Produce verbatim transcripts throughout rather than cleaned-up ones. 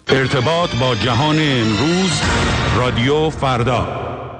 ارتباط با جهان امروز، رادیو فردا.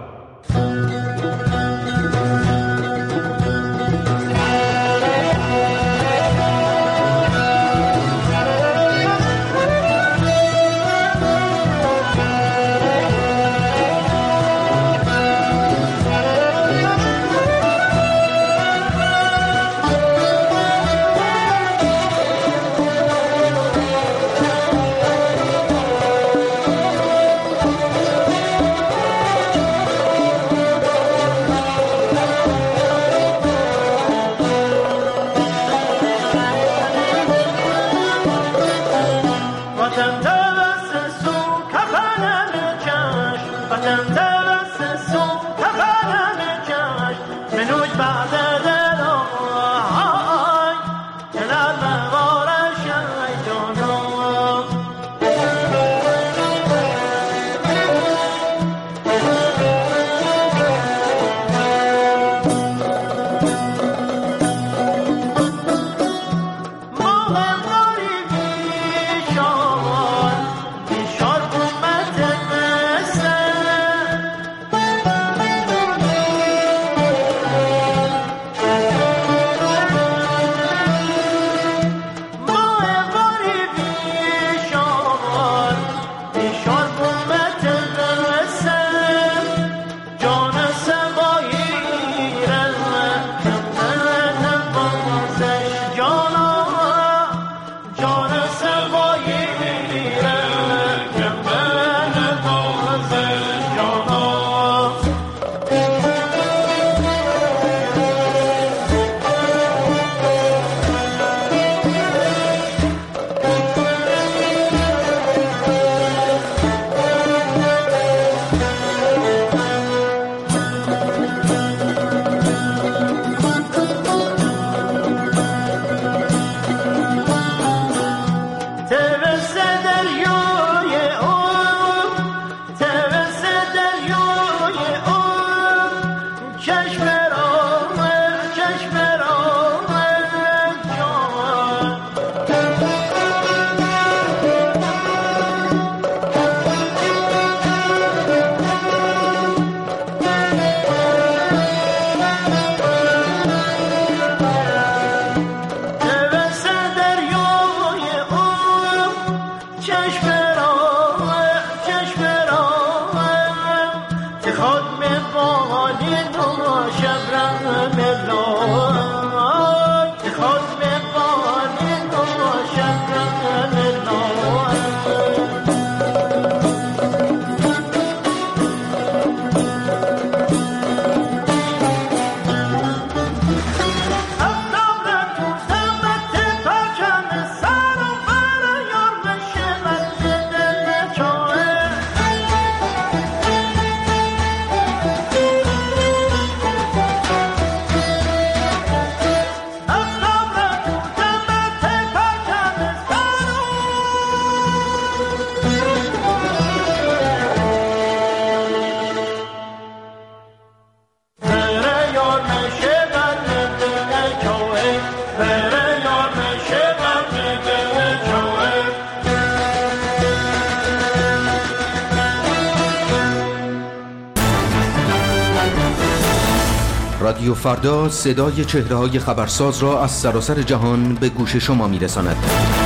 رادیو فردا صدای چهره‌های خبرساز را از سراسر جهان به گوش شما می‌رساند.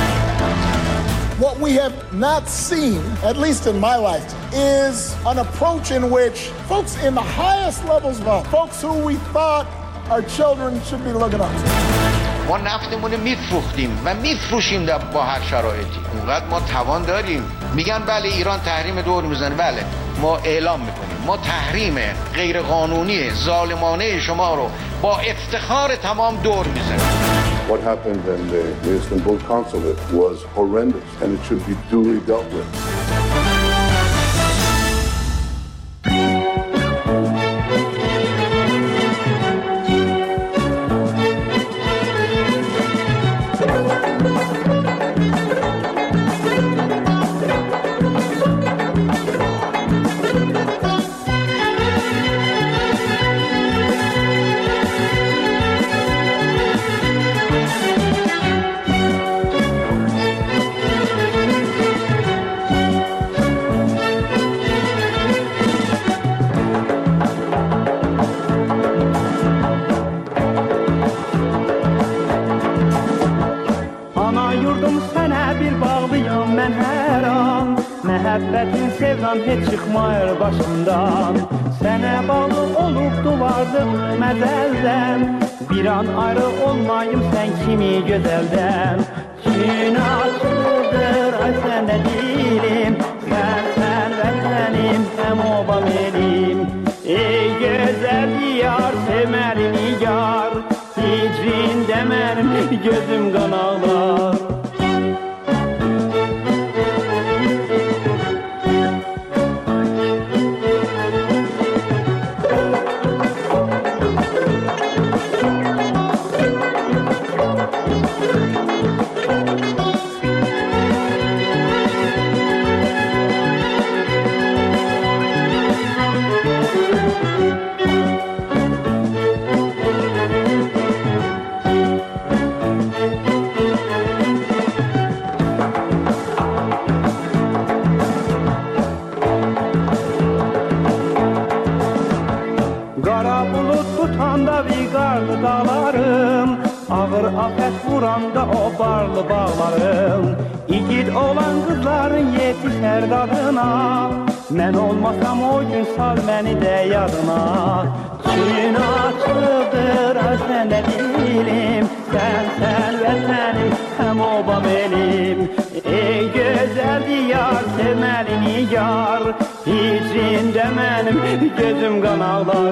What we have not seen, at least in my lifetime, is an approach in which folks in the highest levels of power, folks who we thought our children should be looking up to. ما نفتمون میفروختیم و میفروشیم با هر شرایطی. اونقدر ما توان داریم. میگن بله ایران تحریم دور میزنه. بله ما اعلام میکنیم ما تحریم غیر قانونی ظالمانه شما رو با افتخار تمام دور میزنیم. What happened in the Istanbul consulate was horrendous and it should be duly dealt with. Məhəbbətin sevdan heç çıxmayır başımdan. Sənə bağlı olubdu vardım məzəldən. Bir an ayrı olmayım sən kimi gözəldən. Gün açıldır ay səndə dilim. Sən sən vətənim həm obam elim. Ey gözəl diyar sevməli nigar. Hicrində mənim gözüm qan ağlar. Afət vuranda o barlı bağlarım. İgid olan qızların yetişər dadına. Mən olmasam o gün sal məni də yadına. Gün açıldır səndə dilim. Sən sən vətənim həm obam elim. Ey gözəl diyar sevməli nigar. Hicrində mənim gözüm qan ağlar.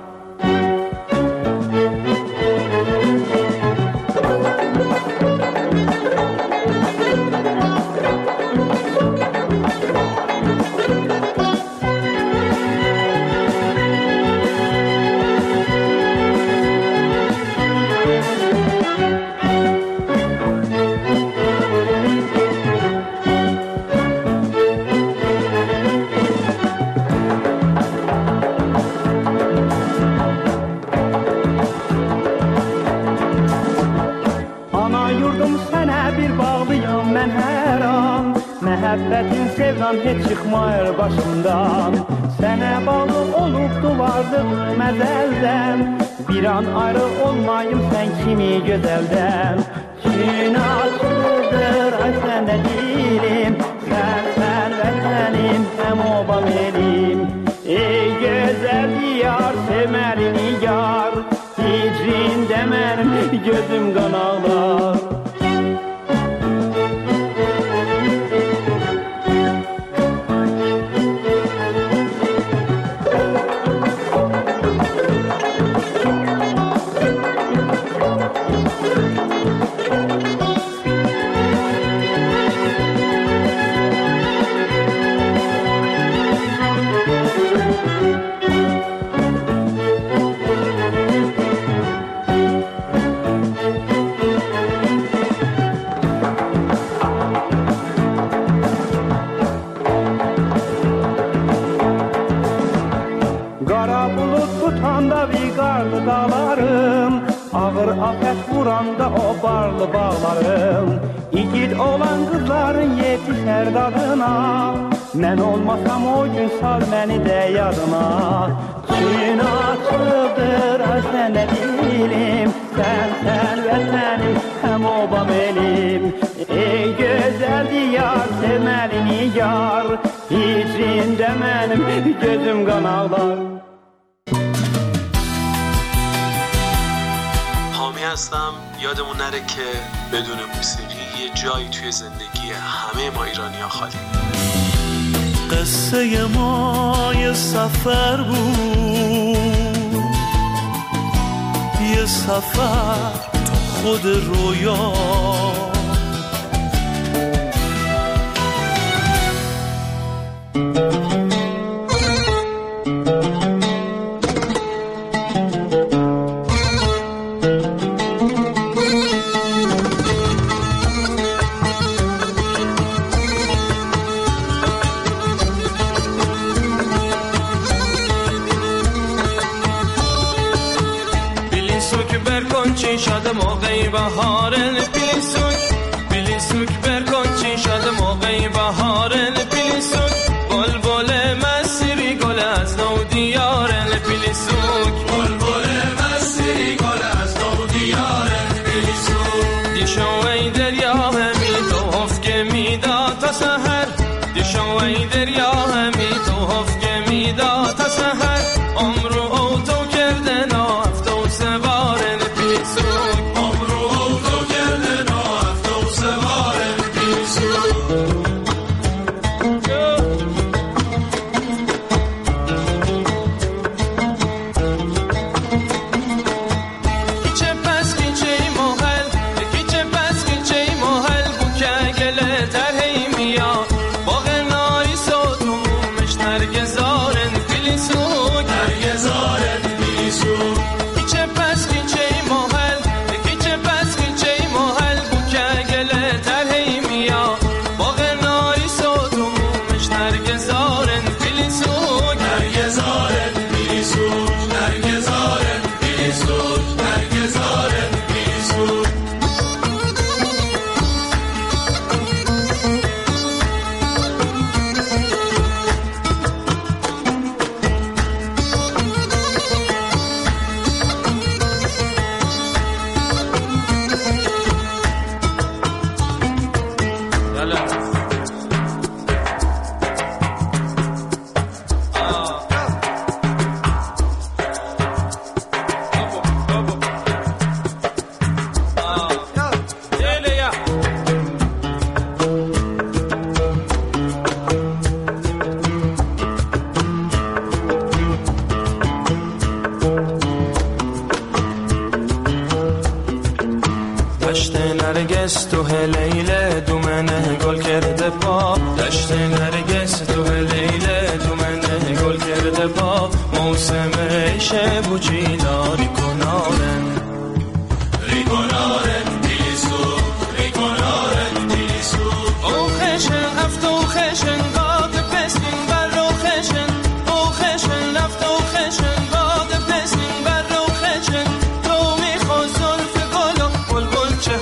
Məhəbbətin sevdan heç çıxmayır başımdan. Sənə bağlı olubdu vardım məzəldən. Bir an ayrı olmayım sən kimi gözəldən. Gün açıldır ay səndə dilim. Sən sən vətənim həm obam elim. Ey gözəl diyar sevməli nigar. Hicrində mənim gözüm qan ağlar. Afət vuranda o barlı bağlarım. İgid olan qızların yetişər dadına. Mən olmasam o gün sal məni də yadına. Gün açıldır səndə dilim. Sən sən vətənim həm obam elim. Ey gözəl diyar sevməli nigar. Hicrində mənim gözüm qan ağlar. هستم. یادمون نره که بدون موسیقی یه جایی توی زندگی همه ما ایرانی‌ها خالی. قصه ما یه سفر بود، یه سفر تو خود رویا. شاد موقعی بهارن پیلیسوک پیلیسوک برکن چی شاد موقعی بهارن پیلیسوک بلبل مسیری گل از نو دیارن پیلیسوک بلبل مسیری گل از نو دیارن پیلیسوک دیشو ای دریا همی تو افک میدا تا سحر شوی دریا همی تو هفت میدا تا سحر عمر او تو کرده نافت و سوارن پیسوک عمر او تو کرده نافت و سوارن پیسوک نرگس تو لیله دو منه گل کرده با دشت نرگس تو لیله دو منه گل کرده با موسم شب و جیلا ریکنارن ریکنارن دیسو ریکنارن دیسو او خشن هفت و خشن باد پسین بر رو خشن او خشن لفت و خشن باد پسین بر رو خشن تو میخوا زلف گل و بلبل چه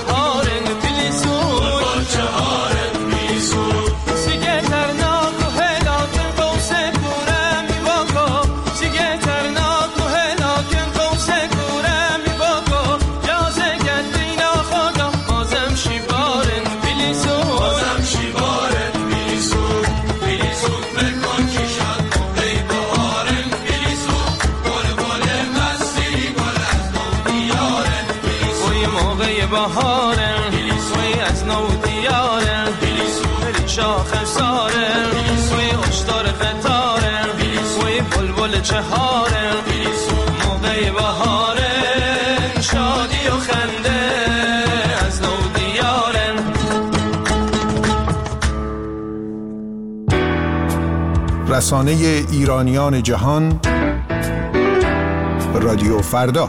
بهارن سوی از نو دیارن بلی شاخ سارن سوی اشتار قطارن سوی بلبل چهارن موقع بهارن شادی و خنده از نو دیارن. رسانه ایرانیان جهان رادیو فردا.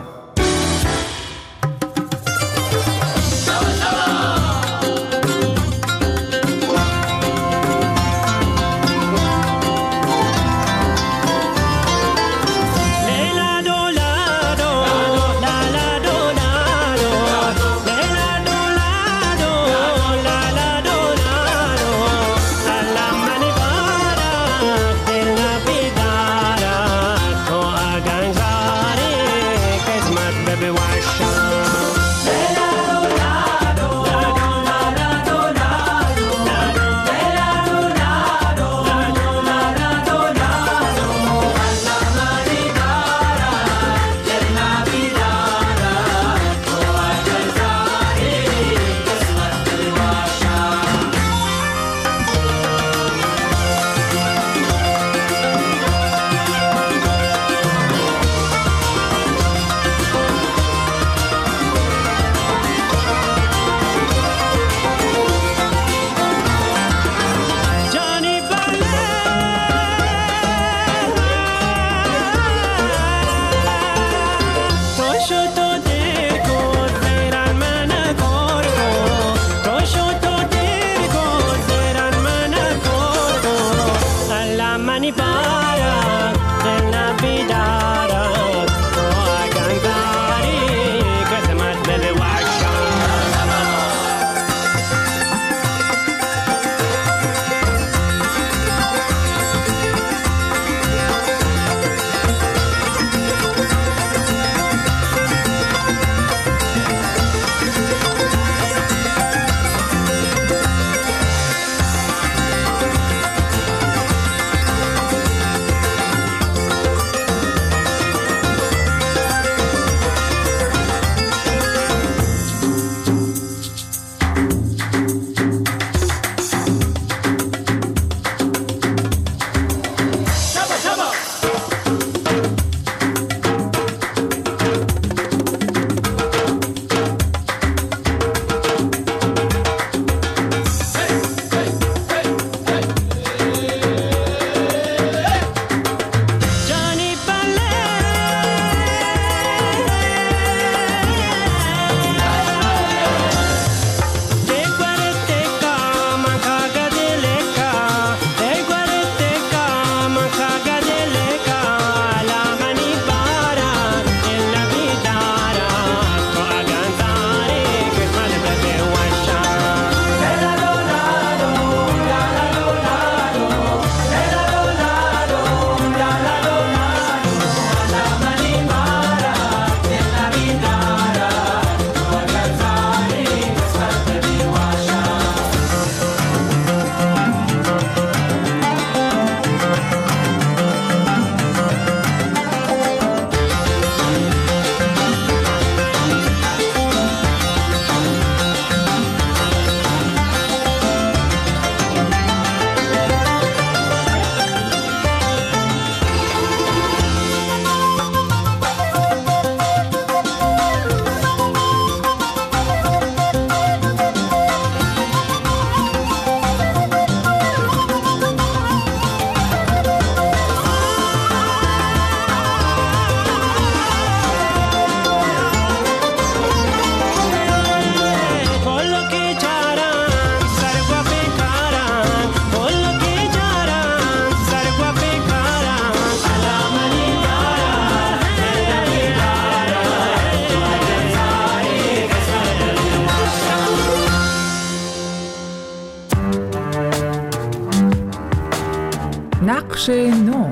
نقش نو.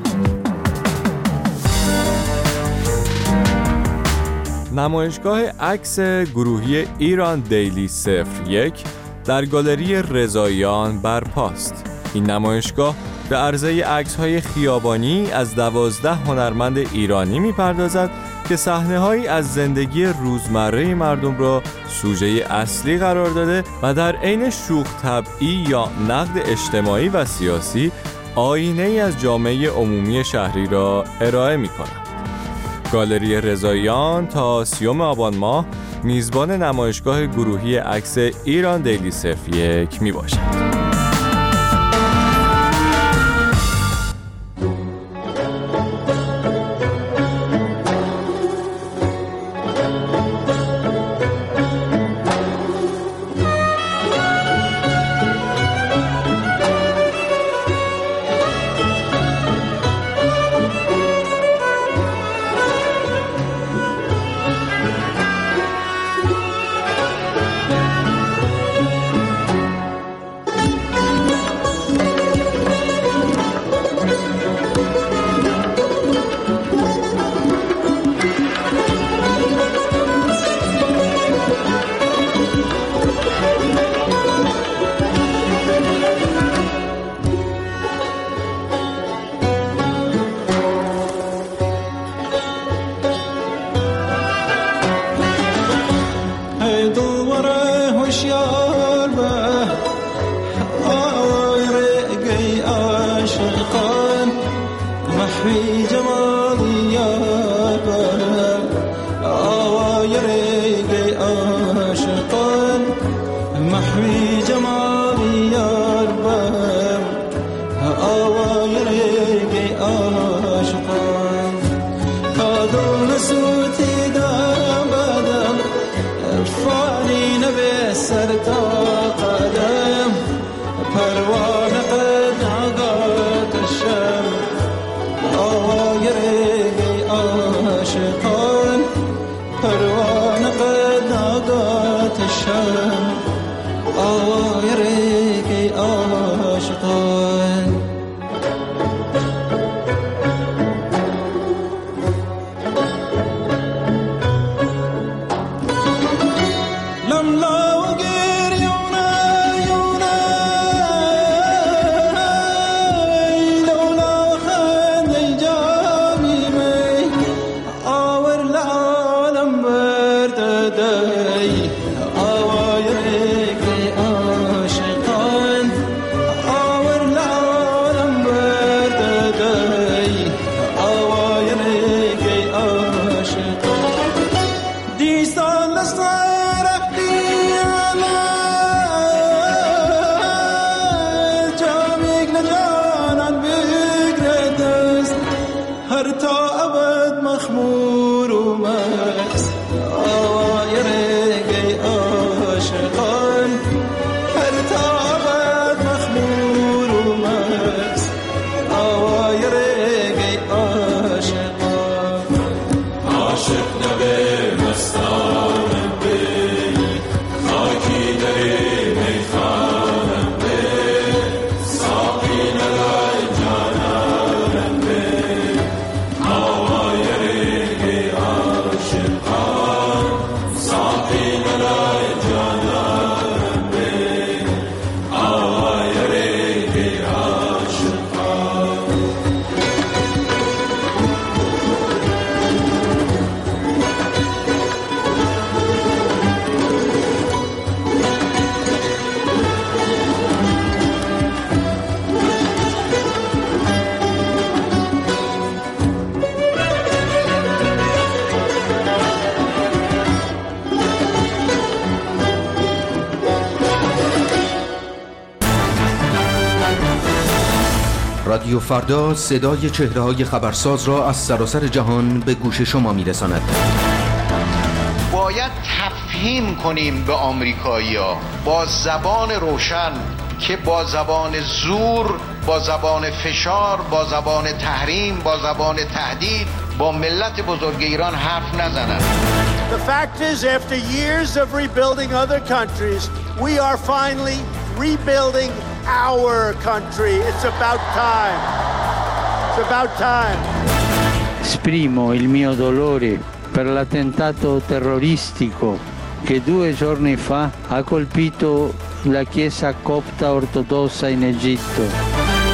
نمایشگاه عکس گروهی ایران دیلی صفر یک در گالری رضاییان برپاست. این نمایشگاه به عرضه عکس‌های خیابانی از دوازده هنرمند ایرانی می‌پردازد که صحنه‌هایی از زندگی روزمره مردم را سوژه اصلی قرار داده و در عین شوخ طبعی یا نقد اجتماعی و سیاسی آینه‌ای از جامعه عمومی شهری را ارائه می‌کند. گالری رضاییان تا سیوم آبان ماه میزبان نمایشگاه گروهی عکس ایران دیلی صفر یک میباشد. رادیو فردا صدای چهره‌های خبرساز را از سراسر جهان به گوش شما می‌رساند. باید تفهیم کنیم به آمریکایی‌ها با زبان روشن که با زبان زور، با زبان فشار، با زبان تحریم، با زبان تهدید با ملت بزرگ ایران حرف نزنند. The fact is, after years of rebuilding other countries, we are finally rebuilding our country. It's about time. It's about time. Esprimo il mio dolore per l'attentato terroristico che due giorni fa ha colpito la Chiesa copta ortodossa in Egitto.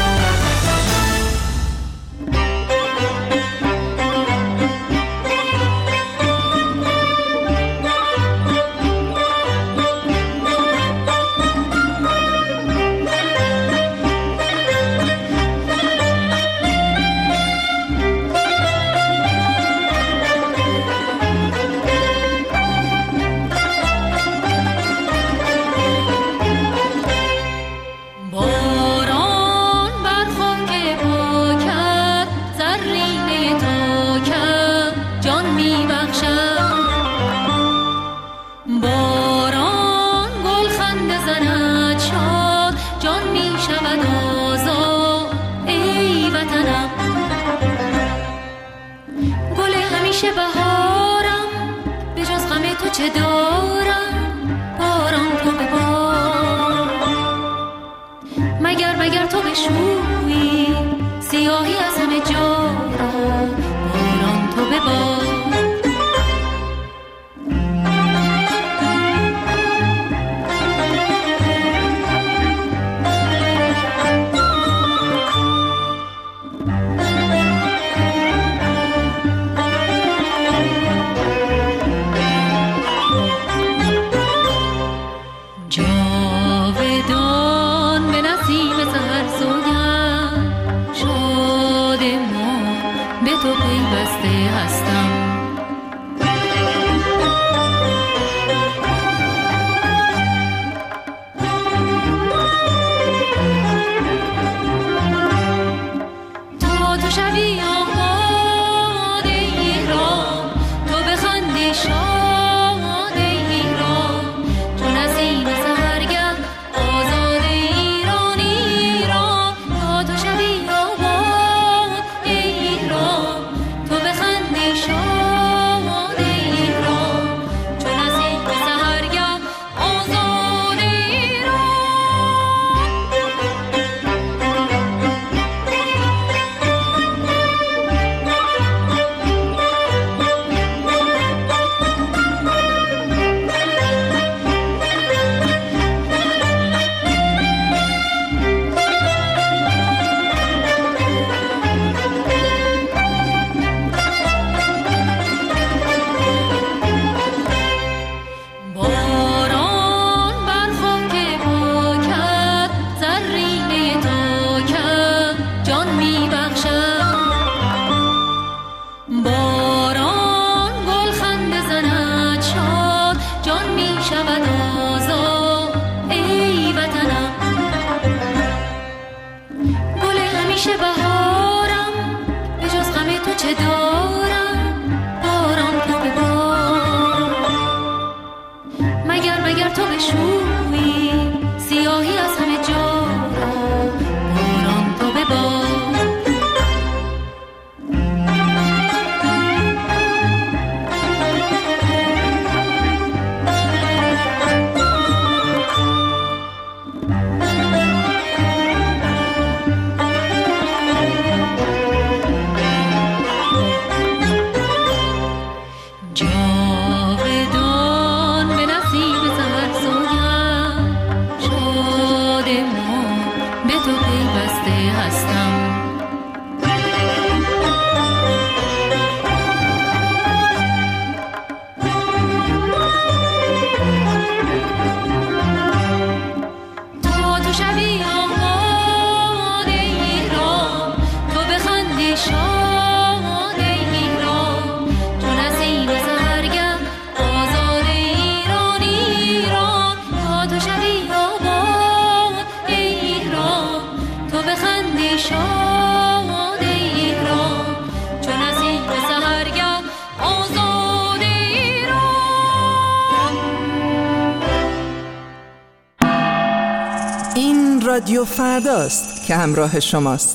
رادیو فرداست که همراه شماست.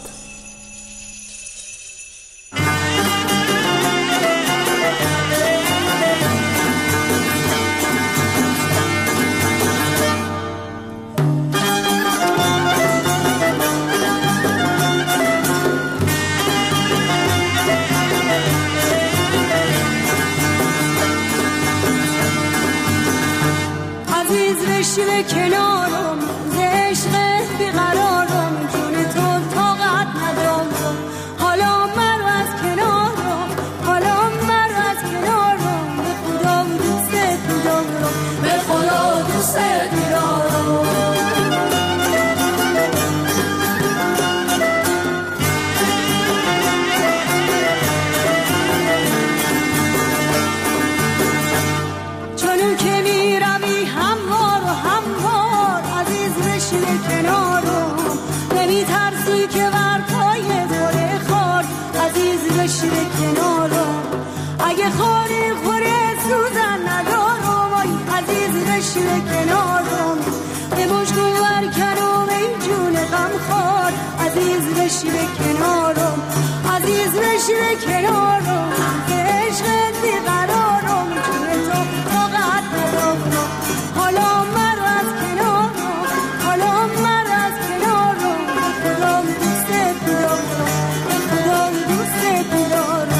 نمی ترسی که بر پای دوره خار عزیز بشی به کنارم، اگه خاری خوره سوزن ندارم آی عزیز بشی به کنارم، به مشکون برکنم ای جون غم خار عزیز بشی به کنارم، عزیز بشی به کنارم، به عشقت بیقرارم، جون تو طاقت ندارم، حالا مرو از کنارم، حالا مرو از کنارم، به خدا دوستت بیارم، به خدا دوستت بیارم.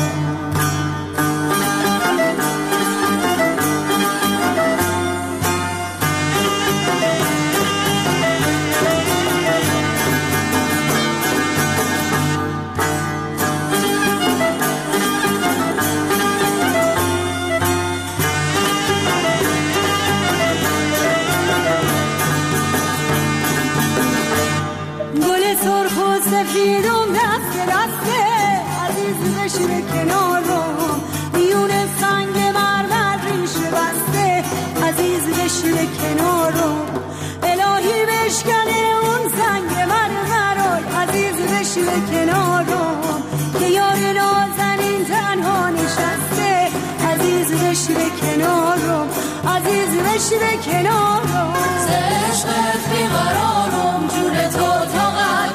سفیدم دست دسته عزیز بشی به کنارم، میون سنگ مرمر ریشه بسته عزیز بشی به کنارم، الهی بشکنه اون سنگ مرمر عزیز بشی به کنارم، که یار نازنین تنها نشسته عزیز بشی به کنارم، عزیز بشی به کنارم، عشقت بیقرارم، جون تو طاقت